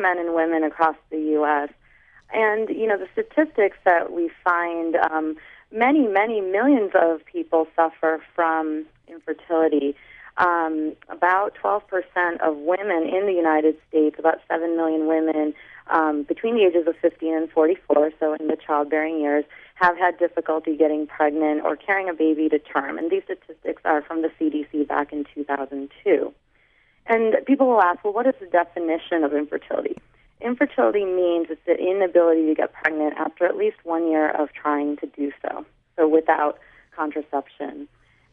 men and women across the U.S. And, the statistics that we find, many, many millions of people suffer from infertility. About 12% of women in the United States, about 7 million women between the ages of 15 and 44, so in the childbearing years, have had difficulty getting pregnant or carrying a baby to term. And these statistics are from the CDC back in 2002. And people will ask, well, what is the definition of infertility? Infertility means it's the inability to get pregnant after at least 1 year of trying to do so, so without contraception.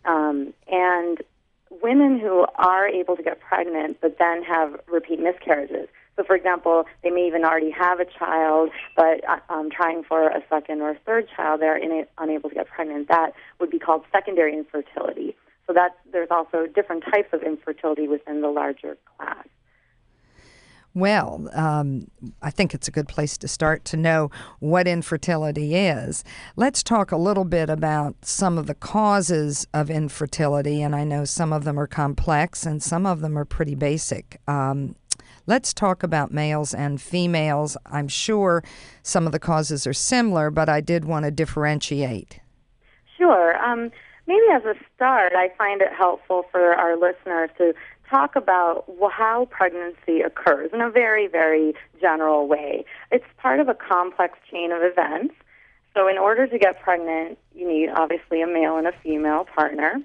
And women who are able to get pregnant but then have repeat miscarriages. So, for example, they may even already have a child, but trying for a second or third child, they're unable to get pregnant. That would be called secondary infertility. So there's also different types of infertility within the larger class. Well, I think it's a good place to start to know what infertility is. Let's talk a little bit about some of the causes of infertility, and I know some of them are complex and some of them are pretty basic. Let's talk about males and females. I'm sure some of the causes are similar, but I did want to differentiate. Sure. Maybe as a start, I find it helpful for our listeners to talk about how pregnancy occurs in a very, very general way. It's part of a complex chain of events. So in order to get pregnant, you need obviously a male and a female partner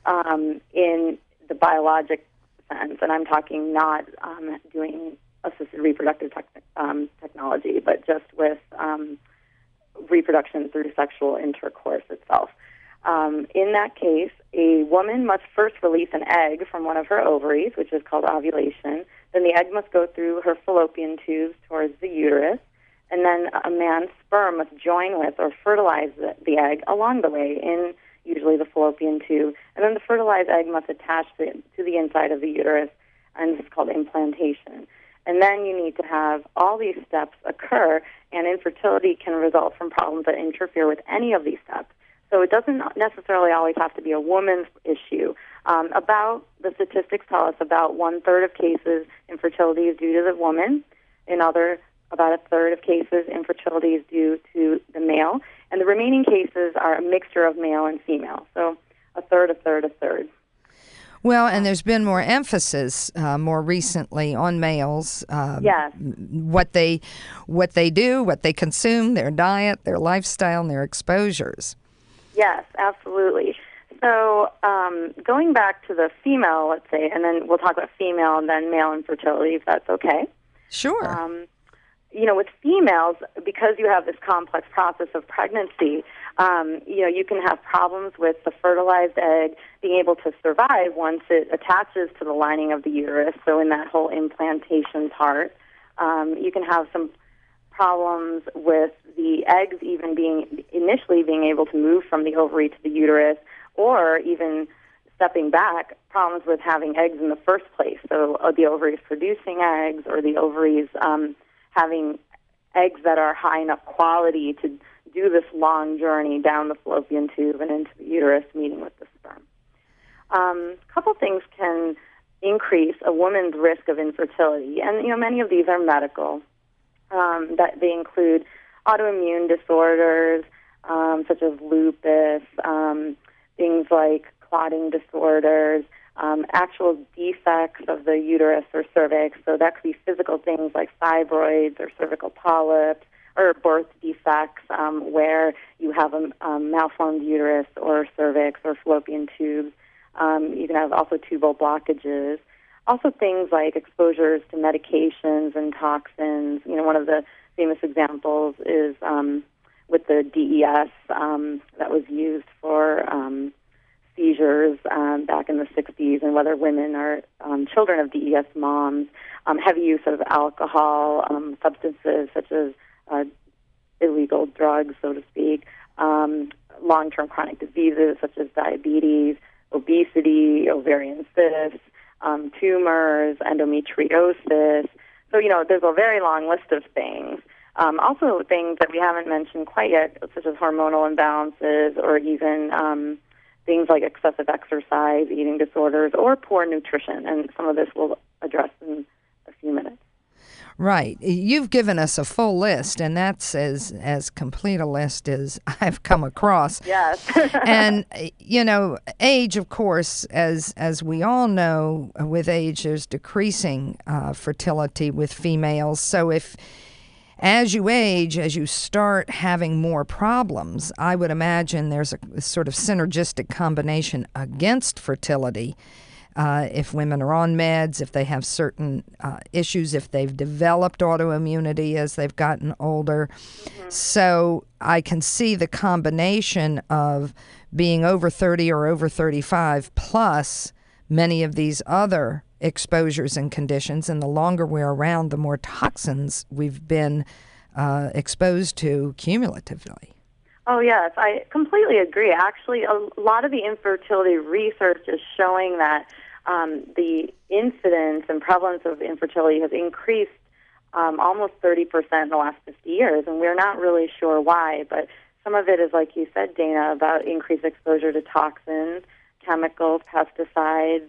in the biologic sense. And I'm talking not doing assisted reproductive technology, but just with reproduction through sexual intercourse itself. In that case, a woman must first release an egg from one of her ovaries, which is called ovulation. Then the egg must go through her fallopian tubes towards the uterus. And then a man's sperm must join with or fertilize the egg along the way in usually the fallopian tube. And then the fertilized egg must attach to the inside of the uterus, and this is called implantation. And then you need to have all these steps occur, and infertility can result from problems that interfere with any of these steps. So it doesn't necessarily always have to be a woman's issue. The statistics tell us about 1/3 of cases infertility is due to the woman. About 1/3 of cases infertility is due to the male. And the remaining cases are a mixture of male and female. So 1/3, 1/3, 1/3. Well, and there's been more emphasis more recently on males. Yes. What they do, what they consume, their diet, their lifestyle, and their exposures. Yes, absolutely. So going back to the female, let's say, and then we'll talk about female and then male infertility, if that's okay. Sure. With females, because you have this complex process of pregnancy, you can have problems with the fertilized egg being able to survive once it attaches to the lining of the uterus. So in that whole implantation part, you can have some problems with the eggs even initially being able to move from the ovary to the uterus, or even stepping back, problems with having eggs in the first place. So the ovaries producing eggs, or the ovaries having eggs that are high enough quality to do this long journey down the fallopian tube and into the uterus, meeting with the sperm. A couple things can increase a woman's risk of infertility, and many of these are medical. That they include autoimmune disorders such as lupus, things like clotting disorders, actual defects of the uterus or cervix. So that could be physical things like fibroids or cervical polyps, or birth defects where you have a malformed uterus or cervix or fallopian tubes. You can have also tubal blockages. Also things like exposures to medications and toxins. One of the famous examples is with the DES that was used for seizures back in the 60s, and whether women are children of DES moms. Heavy use of alcohol, substances such as illegal drugs, so to speak, long-term chronic diseases such as diabetes, obesity, ovarian cysts, tumors, endometriosis. So, there's a very long list of things. Also things that we haven't mentioned quite yet, such as hormonal imbalances, or even things like excessive exercise, eating disorders, or poor nutrition. And some of this we'll address in a few minutes. Right. You've given us a full list, and that's as complete a list as I've come across. Yes. And age, of course, as we all know, with age there's decreasing fertility with females. So if as you age, as you start having more problems, I would imagine there's a sort of synergistic combination against fertility. If women are on meds, if they have certain issues, if they've developed autoimmunity as they've gotten older. Mm-hmm. So I can see the combination of being over 30 or over 35 plus many of these other exposures and conditions. And the longer we're around, the more toxins we've been exposed to cumulatively. Oh, yes, I completely agree. Actually, a lot of the infertility research is showing that the incidence and prevalence of infertility has increased almost 30% in the last 50 years, and we're not really sure why, but some of it is, like you said, Dana, about increased exposure to toxins, chemicals, pesticides,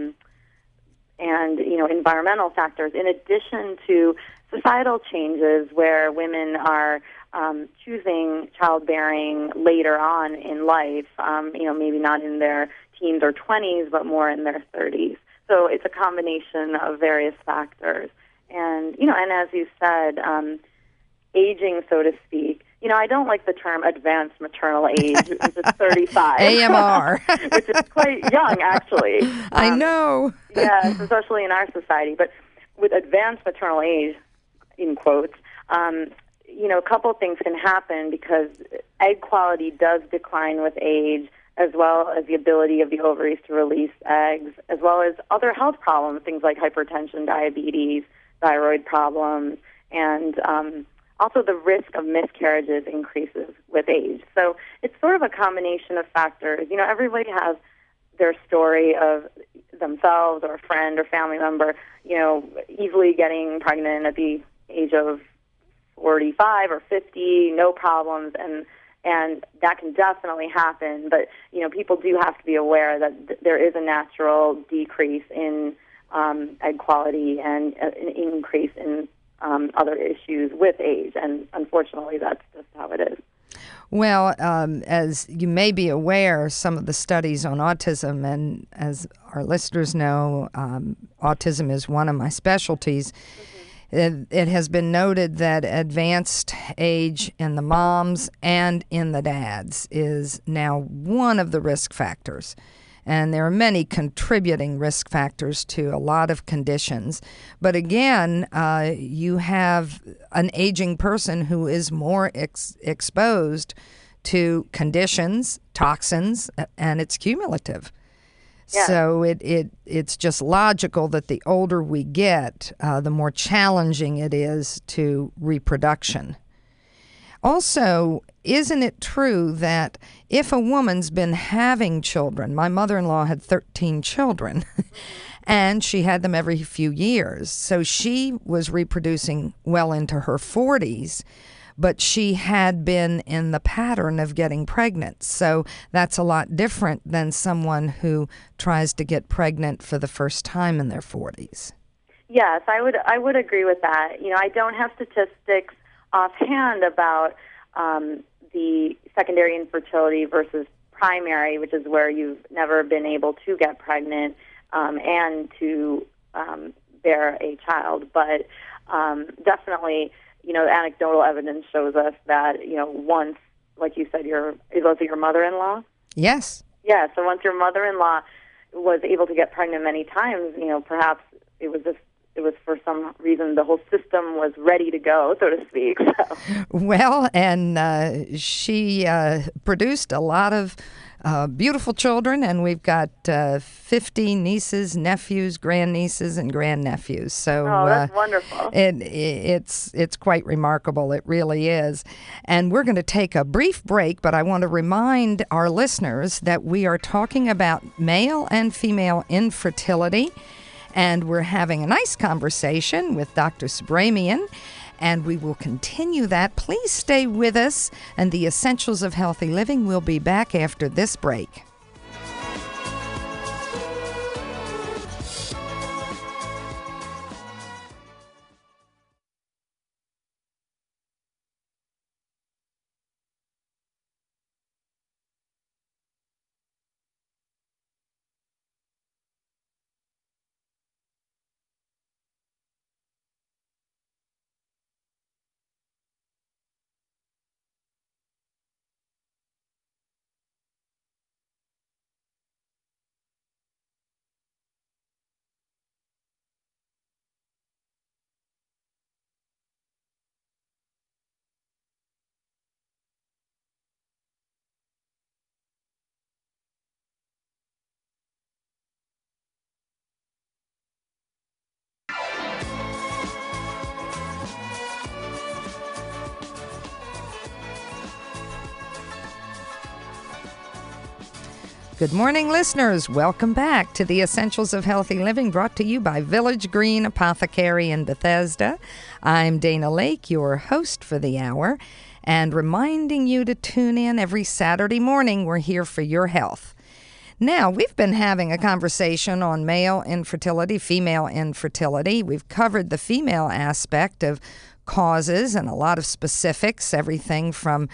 and environmental factors, in addition to societal changes where women are choosing childbearing later on in life, maybe not in their teens or 20s, but more in their 30s. So it's a combination of various factors. And, and as you said, aging, so to speak, I don't like the term advanced maternal age, which is 35. AMR. Which is quite young, actually. I know. Yes, especially in our society. But with advanced maternal age, in quotes, a couple things can happen because egg quality does decline with age, as well as the ability of the ovaries to release eggs, as well as other health problems, things like hypertension, diabetes, thyroid problems, and also the risk of miscarriages increases with age. So it's sort of a combination of factors. Everybody has their story of themselves or a friend or family member, easily getting pregnant at the age of 45 or 50, no problems, and that can definitely happen. But, people do have to be aware that there is a natural decrease in egg quality and an increase in other issues with age, and unfortunately that's just how it is. Well, as you may be aware, some of the studies on autism, and as our listeners know, autism is one of my specialties. Mm-hmm. It has been noted that advanced age in the moms and in the dads is now one of the risk factors. And there are many contributing risk factors to a lot of conditions. But again, you have an aging person who is more exposed to conditions, toxins, and it's cumulative. Yeah. So it's just logical that the older we get, the more challenging it is to reproduction. Also, isn't it true that if a woman's been having children, my mother-in-law had 13 children, and she had them every few years, so she was reproducing well into her 40s, but she had been in the pattern of getting pregnant. So that's a lot different than someone who tries to get pregnant for the first time in their 40s. Yes, I would agree with that. I don't have statistics offhand about the secondary infertility versus primary, which is where you've never been able to get pregnant and to bear a child. But definitely, anecdotal evidence shows us that, once, like you said, was it your mother-in-law? Yes. Yeah, so once your mother-in-law was able to get pregnant many times, perhaps it was for some reason the whole system was ready to go, so to speak. So. Well, and she produced a lot of beautiful children, and we've got 50 nieces, nephews, grandnieces, and grandnephews. So that's wonderful. It's quite remarkable. It really is. And we're going to take a brief break, but I want to remind our listeners that we are talking about male and female infertility. And we're having a nice conversation with Dr. Subramian, and we will continue that. Please stay with us, and the Essentials of Healthy Living will be back after this break. Good morning, listeners. Welcome back to the Essentials of Healthy Living, brought to you by Village Green Apothecary in Bethesda. I'm Dana Lake, your host for the hour, and reminding you to tune in every Saturday morning. We're here for your health. Now, we've been having a conversation on male infertility, female infertility. We've covered the female aspect of causes and a lot of specifics, everything from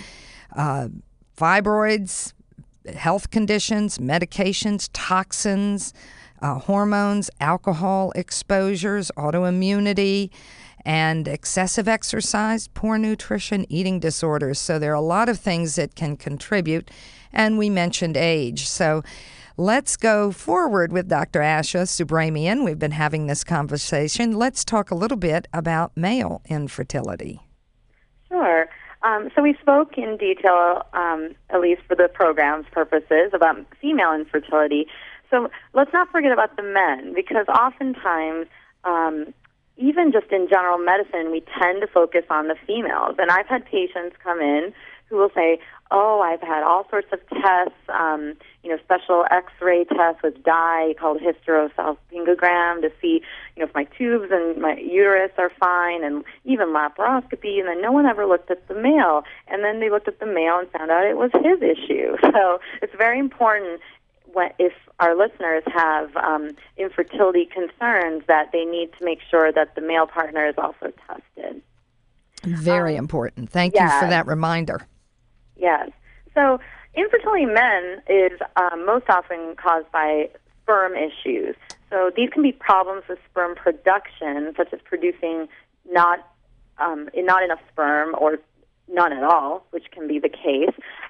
fibroids, health conditions, medications, toxins, hormones, alcohol exposures, autoimmunity, and excessive exercise, poor nutrition, eating disorders. So there are a lot of things that can contribute, and we mentioned age. So let's go forward with Dr. Asha Subramian. We've been having this conversation. Let's talk a little bit about male infertility. Sure. So we spoke in detail, at least for the program's purposes, about female infertility. So let's not forget about the men, because oftentimes, even just in general medicine, we tend to focus on the females. And I've had patients come in who will say, oh, I've had all sorts of tests, special X-ray tests with dye called hysterosalpingogram to see, if my tubes and my uterus are fine, and even laparoscopy, and then no one ever looked at the male. And then they looked at the male and found out it was his issue. So it's very important if our listeners have infertility concerns that they need to make sure that the male partner is also tested. Very important. Thank you for that reminder. Yes. So infertility in men is most often caused by sperm issues. So these can be problems with sperm production, such as producing not enough sperm or none at all, which can be the case,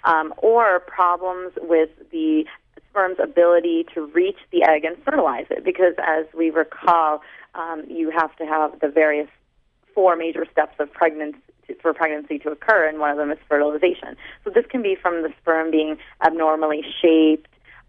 or problems with the sperm's ability to reach the egg and fertilize it, because as we recall, you have to have the various 4 major steps of pregnancy to occur, and one of them is fertilization. So this can be from the sperm being abnormally shaped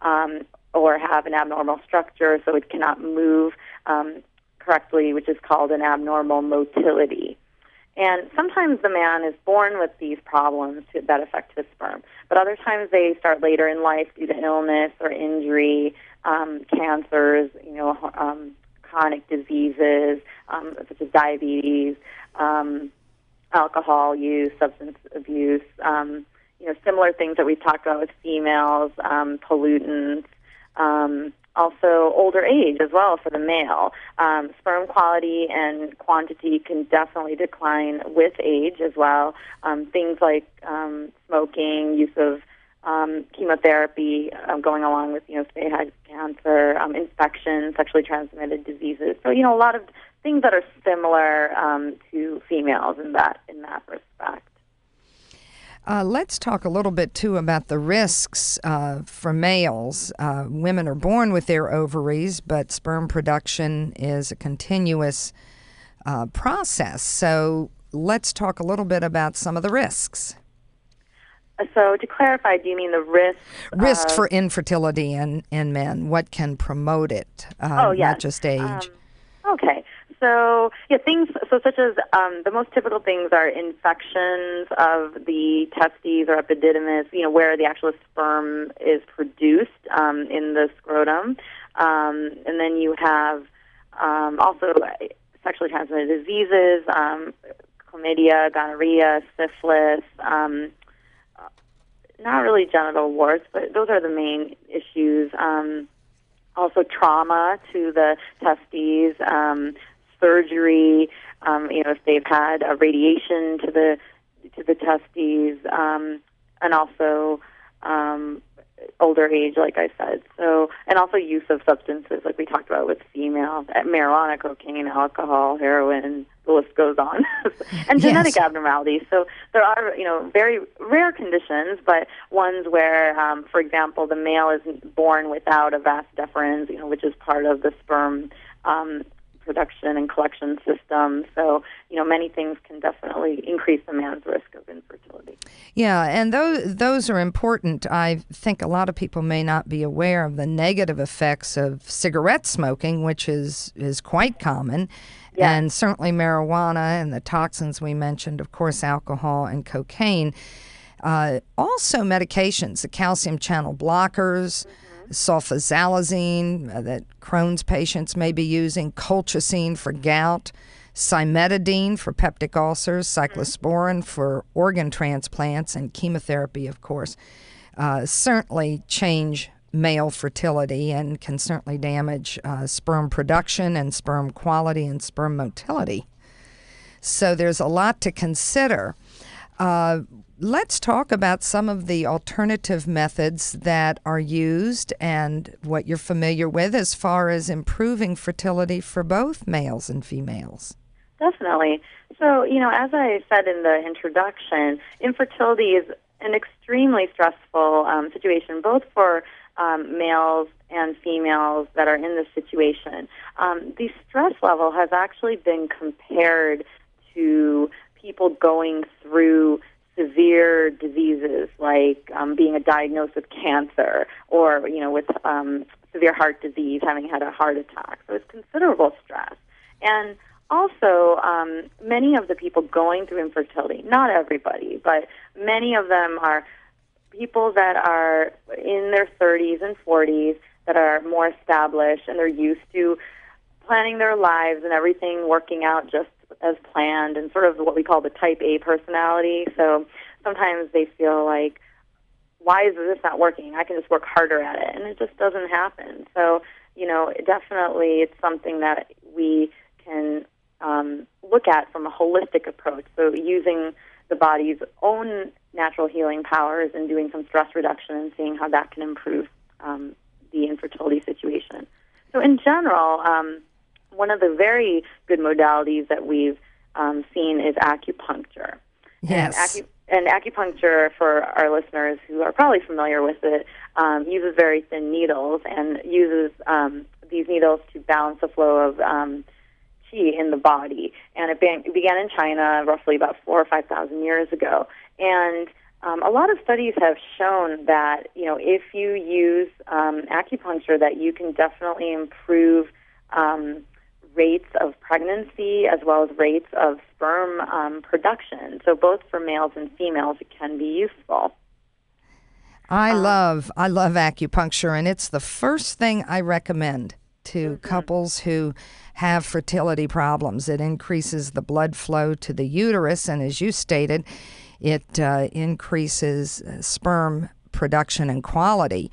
or have an abnormal structure, so it cannot move correctly, which is called an abnormal motility. And sometimes the man is born with these problems that affect his sperm, but other times they start later in life due to illness or injury, cancers, chronic diseases such as diabetes, alcohol use, substance abuse, similar things that we've talked about with females, pollutants, also older age as well for the male. Sperm quality and quantity can definitely decline with age as well. Things like smoking, use of chemotherapy going along with, if they had cancer, infections, sexually transmitted diseases. So, a lot of things that are similar to females in that respect. Let's talk a little bit, too, about the risks for males. Women are born with their ovaries, but sperm production is a continuous process. So let's talk a little bit about some of the risks. So to clarify, do you mean the risk? Risk for infertility in men. What can promote it, not just age? Okay. So, things such as the most typical things are infections of the testes or epididymis, where the actual sperm is produced in the scrotum. And then you have also sexually transmitted diseases, chlamydia, gonorrhea, syphilis, not really genital warts, but those are the main issues. Also trauma to the testes, surgery, if they've had a radiation to the testes, and also older age, like I said. So, and also use of substances, like we talked about with females, marijuana, cocaine, alcohol, heroin, the list goes on, and genetic abnormalities. So there are, very rare conditions, but ones where, for example, the male is born without a vas deferens, which is part of the sperm production and collection system. So, many things can definitely increase the man's risk of infertility. Yeah, and those are important. I think a lot of people may not be aware of the negative effects of cigarette smoking, which is quite common, and certainly marijuana and the toxins we mentioned, of course, alcohol and cocaine. Also medications, the calcium channel blockers, sulfasalazine that Crohn's patients may be using, colchicine for gout, cimetidine for peptic ulcers, cyclosporin for organ transplants, and chemotherapy, of course, certainly change male fertility and can certainly damage sperm production and sperm quality and sperm motility. So there's a lot to consider. Let's talk about some of the alternative methods that are used and what you're familiar with as far as improving fertility for both males and females. Definitely. So, as I said in the introduction, infertility is an extremely stressful situation, both for males and females that are in this situation. The stress level has actually been compared to people going through severe diseases like being diagnosed with cancer or, with severe heart disease, having had a heart attack. So it's considerable stress. And also, many of the people going through infertility, not everybody, but many of them are people that are in their 30s and 40s that are more established and they're used to planning their lives and everything working out just as planned, and sort of what we call the type A personality. So sometimes they feel like, why is this not working? I can just work harder at it. And it just doesn't happen. So, definitely it's something that we can look at from a holistic approach. So using the body's own natural healing powers and doing some stress reduction and seeing how that can improve the infertility situation. So in general, one of the very good modalities that we've seen is acupuncture. Yes. And acupuncture, for our listeners who are probably familiar with it, uses very thin needles and uses these needles to balance the flow of qi in the body. And it began in China roughly about 4,000 or 5,000 years ago. And a lot of studies have shown that, if you use acupuncture, that you can definitely improve rates of pregnancy as well as rates of sperm production. So both for males and females, it can be useful. I love acupuncture, and it's the first thing I recommend to couples who have fertility problems. It increases the blood flow to the uterus, and as you stated, it increases sperm production and quality.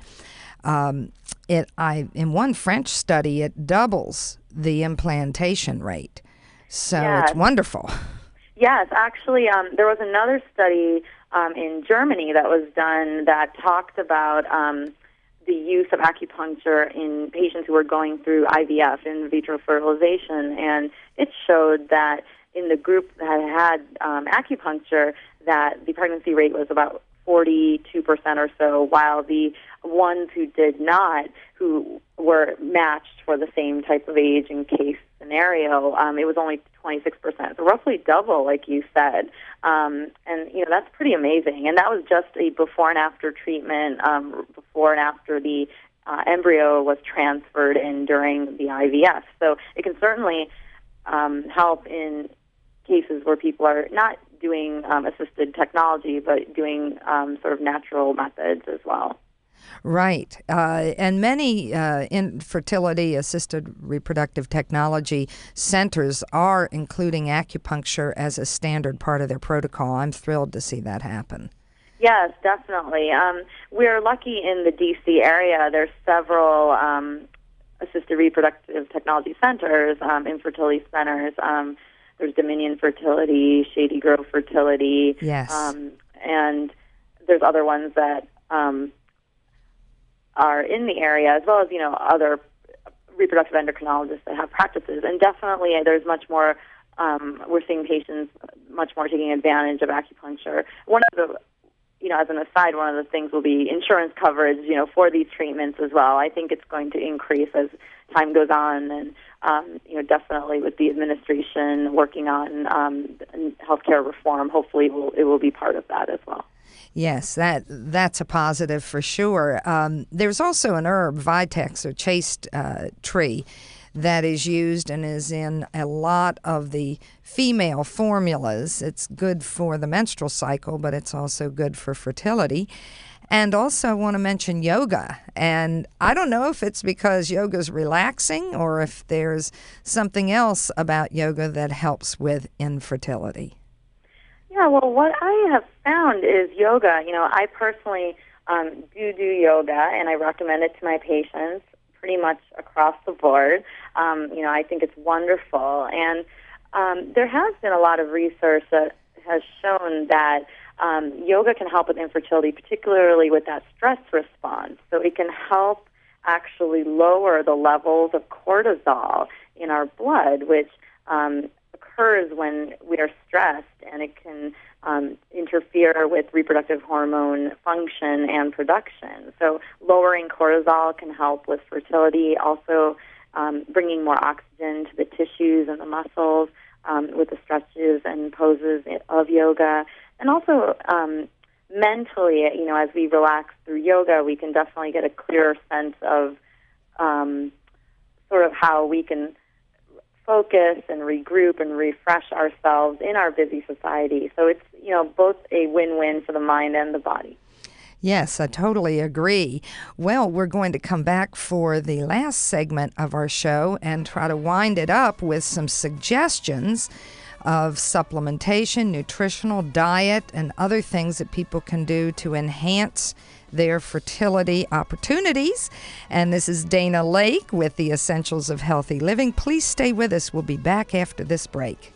In one French study, it doubles the implantation rate. So Yes. It's wonderful. Yes, actually, there was another study in Germany that was done that talked about the use of acupuncture in patients who were going through IVF, in vitro fertilization, and it showed that in the group that had acupuncture, that the pregnancy rate was about 42% or so, while the ones who did not, who were matched for the same type of age and case scenario, it was only 26%, so roughly double, like you said. And, that's pretty amazing. And that was just a before and after treatment, before and after the embryo was transferred in during the IVF. So it can certainly help in cases where people are not doing assisted technology, but doing sort of natural methods as well. Right. And many infertility assisted reproductive technology centers are including acupuncture as a standard part of their protocol. I'm thrilled to see that happen. Yes, definitely. We're lucky in the D.C. area. There's several assisted reproductive technology centers, infertility centers. There's Dominion Fertility, Shady Grove Fertility. Yes. And there's other ones that are in the area, as well as, other reproductive endocrinologists that have practices. And definitely there's much more, we're seeing patients much more taking advantage of acupuncture. One of the, as an aside, one of the things will be insurance coverage, for these treatments as well. I think it's going to increase as time goes on, and, definitely with the administration working on healthcare reform, hopefully it will be part of that as well. Yes, that's a positive for sure. There's also an herb, Vitex or chaste tree, that is used and is in a lot of the female formulas. It's good for the menstrual cycle, but it's also good for fertility. And also, I want to mention yoga. And I don't know if it's because yoga is relaxing or if there's something else about yoga that helps with infertility. Yeah, well, what I have found is yoga. I personally do yoga, and I recommend it to my patients pretty much across the board. I think it's wonderful. And there has been a lot of research that has shown that yoga can help with infertility, particularly with that stress response. So it can help actually lower the levels of cortisol in our blood, which occurs when we are stressed, and it can interfere with reproductive hormone function and production. So lowering cortisol can help with fertility, also bringing more oxygen to the tissues and the muscles with the stretches and poses of yoga. And also mentally, as we relax through yoga, we can definitely get a clearer sense of sort of how we can focus and regroup and refresh ourselves in our busy society. So it's, both a win-win for the mind and the body. Yes, I totally agree. Well, we're going to come back for the last segment of our show and try to wind it up with some suggestions of supplementation, nutritional diet, and other things that people can do to enhance their fertility opportunities. And this is Dana Lake with the Essentials of Healthy Living. Please stay with us. We'll be back after this break.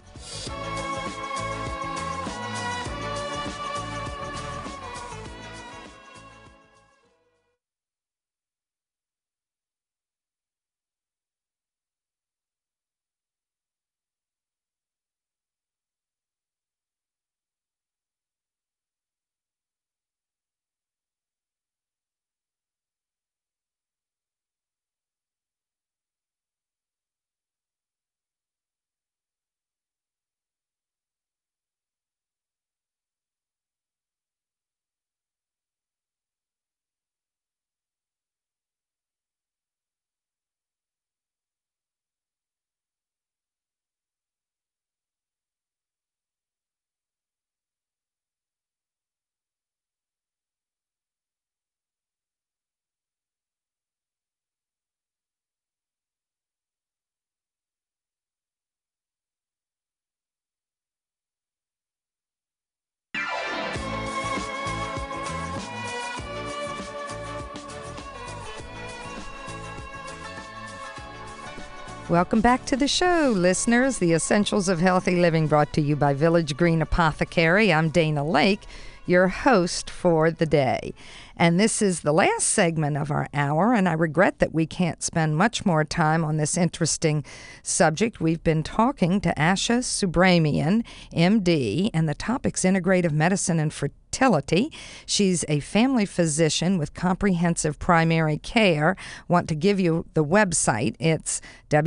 Welcome back to the show, listeners. The Essentials of Healthy Living, brought to you by Village Green Apothecary. I'm Dana Lake, your host for the day. And this is the last segment of our hour, and I regret that we can't spend much more time on this interesting subject. We've been talking to Asha Subramanian, MD, and the topic's integrative medicine and fertility. She's a family physician with comprehensive primary care. Want to give you the website. It's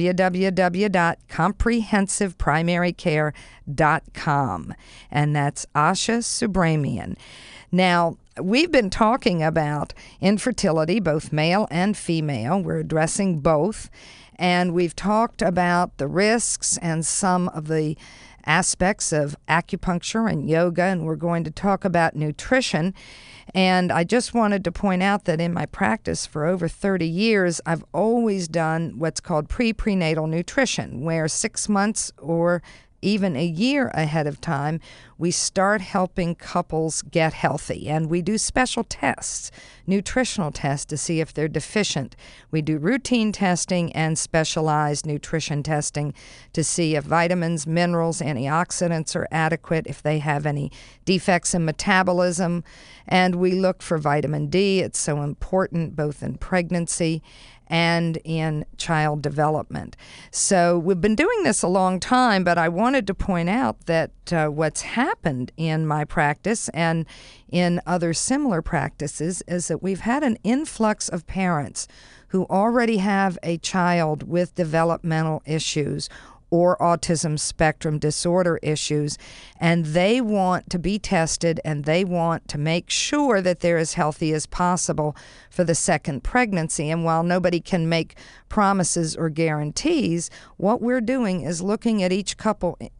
www.comprehensiveprimarycare.com, and that's Asha Subramanian. Now, we've been talking about infertility, both male and female. We're addressing both. And we've talked about the risks and some of the aspects of acupuncture and yoga. And we're going to talk about nutrition. And I just wanted to point out that in my practice for over 30 years, I've always done what's called prenatal nutrition, where 6 months or even a year ahead of time, we start helping couples get healthy. And we do special tests, nutritional tests, to see if they're deficient. We do routine testing and specialized nutrition testing to see if vitamins, minerals, antioxidants are adequate, if they have any defects in metabolism. And we look for vitamin D. It's so important both in pregnancy and in child development. So we've been doing this a long time, but I wanted to point out that what's happened in my practice and in other similar practices is that we've had an influx of parents who already have a child with developmental issues or autism spectrum disorder issues, and they want to be tested and they want to make sure that they're as healthy as possible for the second pregnancy. And while nobody can make promises or guarantees, what we're doing is looking at each couple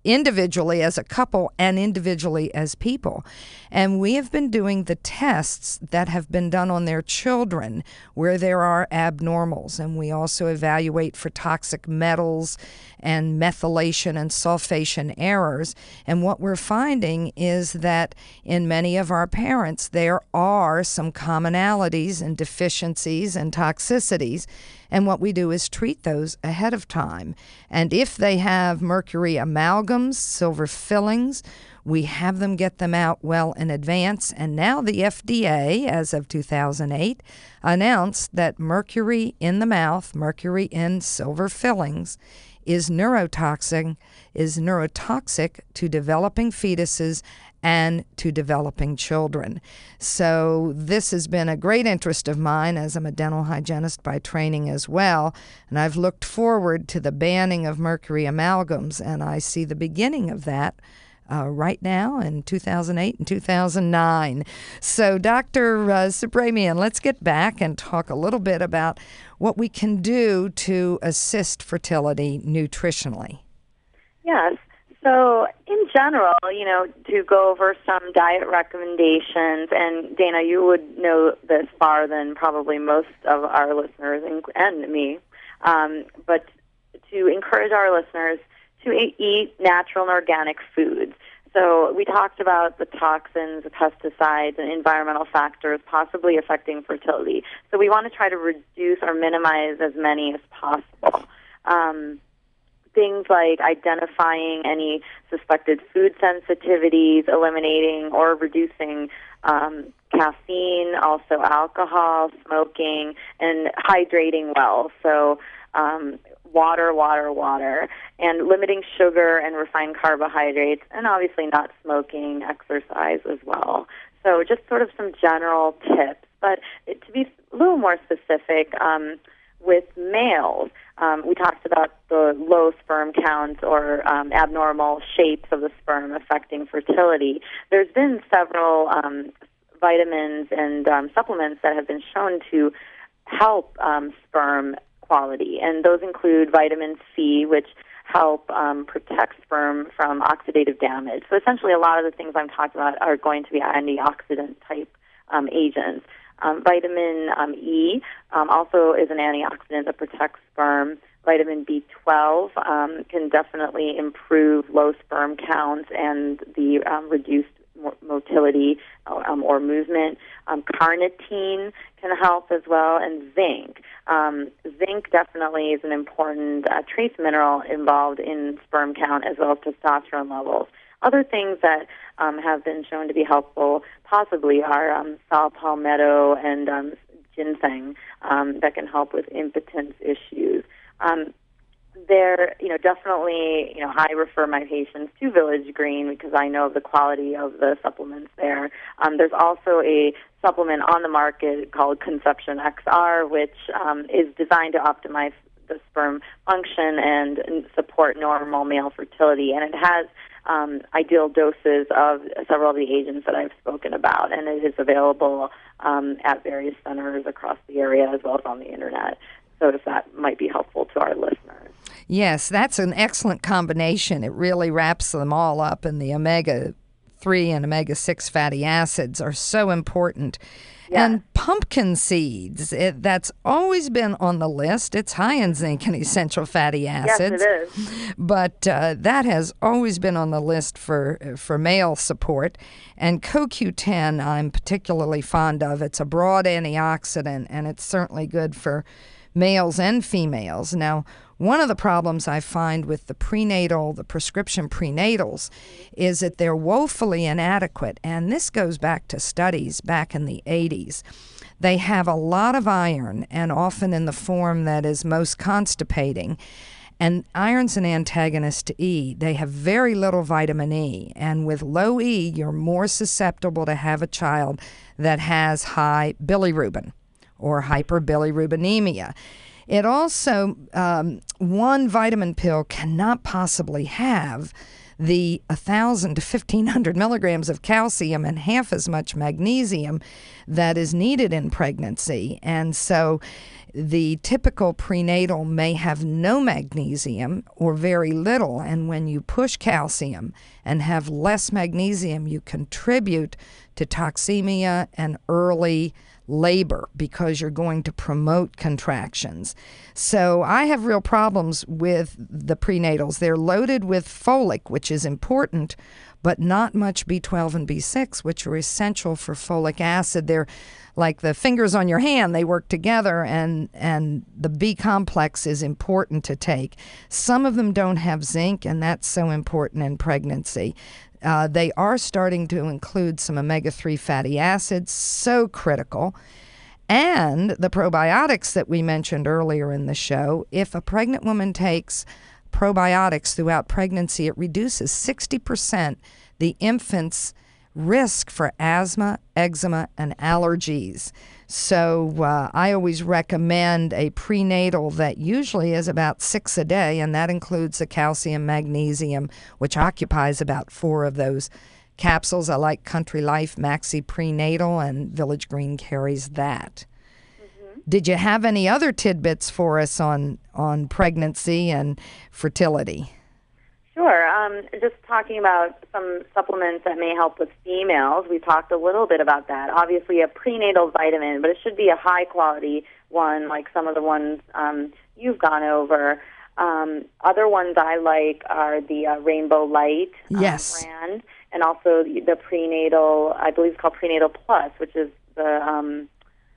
individually as a couple and individually as people. And we have been doing the tests that have been done on their children where there are abnormals. And we also evaluate for toxic metals and methylation and sulfation errors. And what we're finding is that in many of our parents, there are some commonalities and deficiencies and toxicities. And what we do is treat those ahead of time. And if they have mercury amalgams, silver fillings, we have them get them out well in advance. And now the FDA, as of 2008, announced that mercury in the mouth, mercury in silver fillings, is neurotoxic to developing fetuses and to developing children. So this has been a great interest of mine, as I'm a dental hygienist by training as well, and I've looked forward to the banning of mercury amalgams, and I see the beginning of that right now in 2008 and 2009. So Dr. Subrahmyan, let's get back and talk a little bit about what we can do to assist fertility nutritionally. Yes. So in general, to go over some diet recommendations, and Dana, you would know this far than probably most of our listeners and me, but to encourage our listeners to eat natural and organic foods. So we talked about the toxins, the pesticides, and environmental factors possibly affecting fertility. So we want to try to reduce or minimize as many as possible. Things like identifying any suspected food sensitivities, eliminating or reducing caffeine, also alcohol, smoking, and hydrating well. So water, and limiting sugar and refined carbohydrates, and obviously not smoking, exercise as well. So just sort of some general tips. But to be a little more specific, with males, we talked about the low sperm counts or abnormal shapes of the sperm affecting fertility. There's been several vitamins and supplements that have been shown to help sperm quality, and those include vitamin C, which help protect sperm from oxidative damage. So essentially a lot of the things I'm talking about are going to be antioxidant type agents. Vitamin E also is an antioxidant that protects sperm. Vitamin B12 can definitely improve low sperm counts and the reduced motility or movement. Carnitine can help as well, and zinc. Zinc definitely is an important trace mineral involved in sperm count as well as testosterone levels. Other things that have been shown to be helpful possibly are saw palmetto and ginseng that can help with impotence issues. Definitely, I refer my patients to Village Green because I know the quality of the supplements there. There's also a supplement on the market called Conception XR, which is designed to optimize the sperm function and support normal male fertility, and it has ideal doses of several of the agents that I've spoken about, and it is available at various centers across the area as well as on the internet. So if that might be helpful to our listeners. Yes, that's an excellent combination. It really wraps them all up, and the omega-3 and omega-6 fatty acids are so important. Yes. And pumpkin seeds, that's always been on the list. It's high in zinc and essential fatty acids. Yes, it is. But that has always been on the list for male support. And CoQ10 I'm particularly fond of. It's a broad antioxidant, and it's certainly good for males and females. Now, one of the problems I find with the prescription prenatals, is that they're woefully inadequate, and this goes back to studies back in the 80s. They have a lot of iron, and often in the form that is most constipating. And iron's an antagonist to E. They have very little vitamin E, and with low E, you're more susceptible to have a child that has high bilirubin or hyperbilirubinemia. It also, one vitamin pill cannot possibly have the 1,000 to 1,500 milligrams of calcium and half as much magnesium that is needed in pregnancy. And so The typical prenatal may have no magnesium or very little, and when you push calcium and have less magnesium, you contribute to toxemia and early labor because you're going to promote contractions. So I have real problems with the prenatals. They're loaded with folic, which is important, but not much B12 and B6, which are essential for folic acid. They're like the fingers on your hand. They work together, and the B complex is important to take. Some of them don't have zinc, and that's so important in pregnancy. They are starting to include some omega-3 fatty acids, so critical. And the probiotics that we mentioned earlier in the show, if a pregnant woman takes probiotics throughout pregnancy, it reduces 60% the infant's risk for asthma, eczema, and allergies. So I always recommend a prenatal that usually is about 6 a day, and that includes the calcium, magnesium, which occupies about 4 of those capsules. I like Country Life Maxi Prenatal, and Village Green carries that. Mm-hmm. Did you have any other tidbits for us on pregnancy and fertility? Sure. Just talking about some supplements that may help with females. We talked a little bit about that. Obviously, a prenatal vitamin, but it should be a high-quality one, like some of the ones you've gone over. Other ones I like are the Rainbow Light brand, and also the prenatal, I believe it's called Prenatal Plus, which is the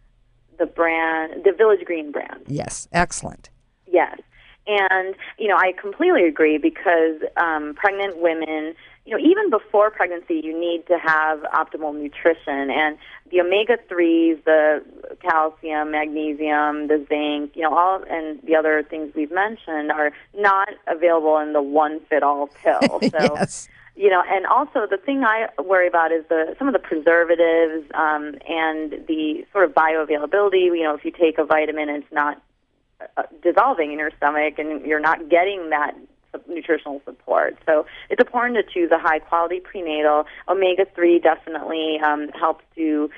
brand, the Village Green brand. Yes, excellent. Yes. And, I completely agree because pregnant women, even before pregnancy, you need to have optimal nutrition. And the omega-3s, the calcium, magnesium, the zinc, all and the other things we've mentioned are not available in the one-fit-all pill. So, yes. And also the thing I worry about is some of the preservatives and the sort of bioavailability. If you take a vitamin and it's not dissolving in your stomach and you're not getting that nutritional support. So it's important to choose a high-quality prenatal. Omega-3 definitely helps to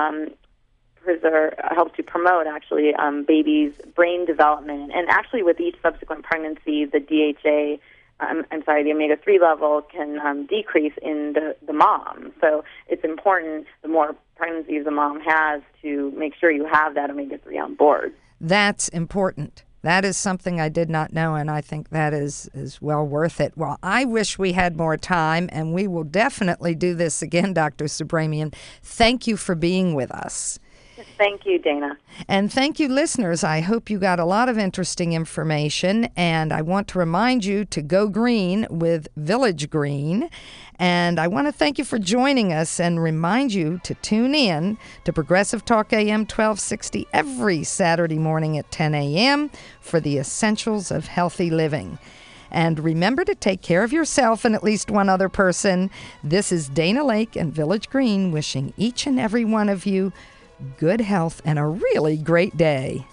promote, actually, babies' brain development. And actually with each subsequent pregnancy, the DHA, the omega-3 level can decrease in the mom. So it's important, the more pregnancies the mom has, to make sure you have that omega-3 on board. That's important. That is something I did not know, and I think that is well worth it. Well, I wish we had more time, and we will definitely do this again, Dr. Subrahmyan. Thank you for being with us. Thank you, Dana. And thank you, listeners. I hope you got a lot of interesting information, and I want to remind you to go green with Village Green. And I want to thank you for joining us and remind you to tune in to Progressive Talk AM 1260 every Saturday morning at 10 a.m. for the essentials of healthy living. And remember to take care of yourself and at least one other person. This is Dana Lake and Village Green wishing each and every one of you good health and a really great day.